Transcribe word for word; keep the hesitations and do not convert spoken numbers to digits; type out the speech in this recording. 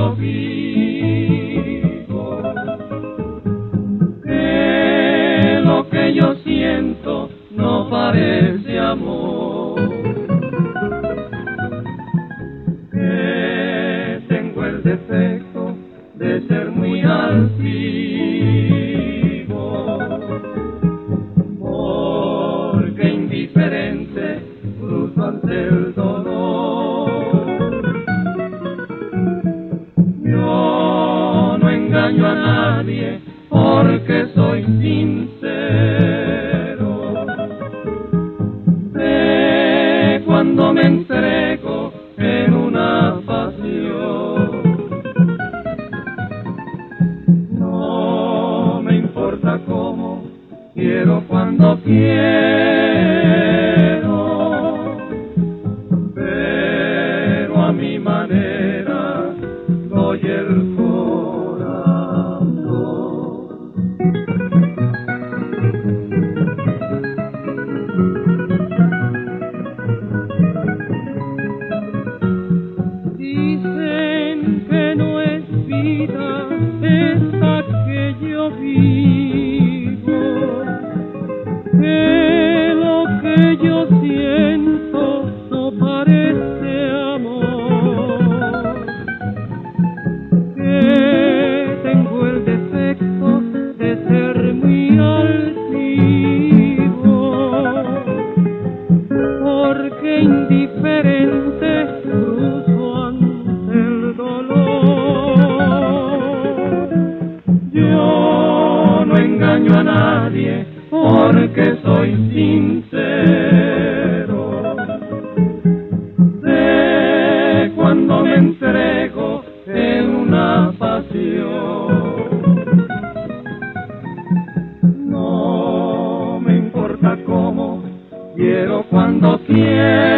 yo vivo, que lo que yo siento no parece amor, que tengo el defecto de ser muy altivo, porque indiferente cruzo ante el dolor. Yo no engaño a nadie porque soy sincero, sé cuando me entrego en una pasión. No me importa cómo, quiero cuando quiero, pero a mi manera doy el corazón. Dicen que no es vida esta que yo vivo, que lo que yo siento no parece amor, que tengo el defecto de ser muy altivo, porque indiferente cruzo ante el dolor. Yo no engaño a nadie porque soy sincero, sé cuando me entrego en una pasión. No me importa cómo, quiero cuando quiero,